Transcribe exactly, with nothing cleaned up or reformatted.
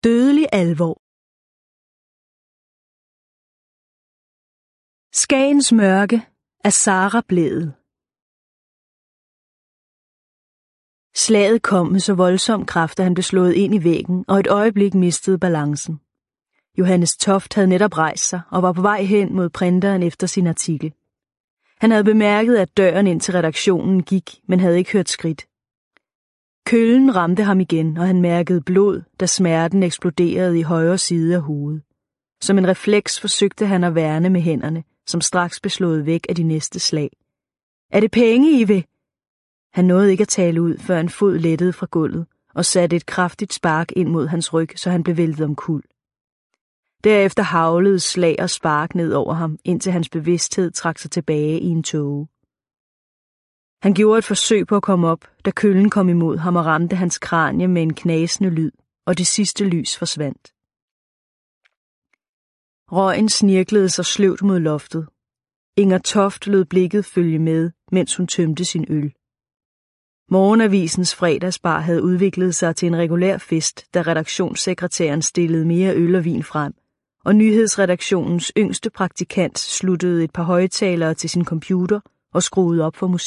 Dødelig alvor. Skagens mørke af Sara Blædel. Slaget kom med så voldsom kraft, at han blev slået ind i væggen og et øjeblik mistede balancen. Johannes Toft havde netop rejst sig og var på vej hen mod printeren efter sin artikel. Han havde bemærket, at døren ind til redaktionen gik, men havde ikke hørt skridt. Køllen ramte ham igen, og han mærkede blod, da smerten eksploderede i højre side af hovedet. Som en refleks forsøgte han at værne med hænderne, som straks blev slået væk af de næste slag. Er det penge, I vil? Han nåede ikke at tale ud, før en fod lettede fra gulvet og satte et kraftigt spark ind mod hans ryg, så han blev væltet omkuld. Derefter haglede slag og spark ned over ham, indtil hans bevidsthed trak sig tilbage i en tåge. Han gjorde et forsøg på at komme op, da køllen kom imod ham og ramte hans kranie med en knasende lyd, og det sidste lys forsvandt. Røgen snirklede sig sløvt mod loftet. Inger Toft lod blikket følge med, mens hun tømte sin øl. Morgenavisens fredagsbar havde udviklet sig til en regulær fest, da redaktionssekretæren stillede mere øl og vin frem, og nyhedsredaktionens yngste praktikant sluttede et par højttalere til sin computer og skruede op for musik.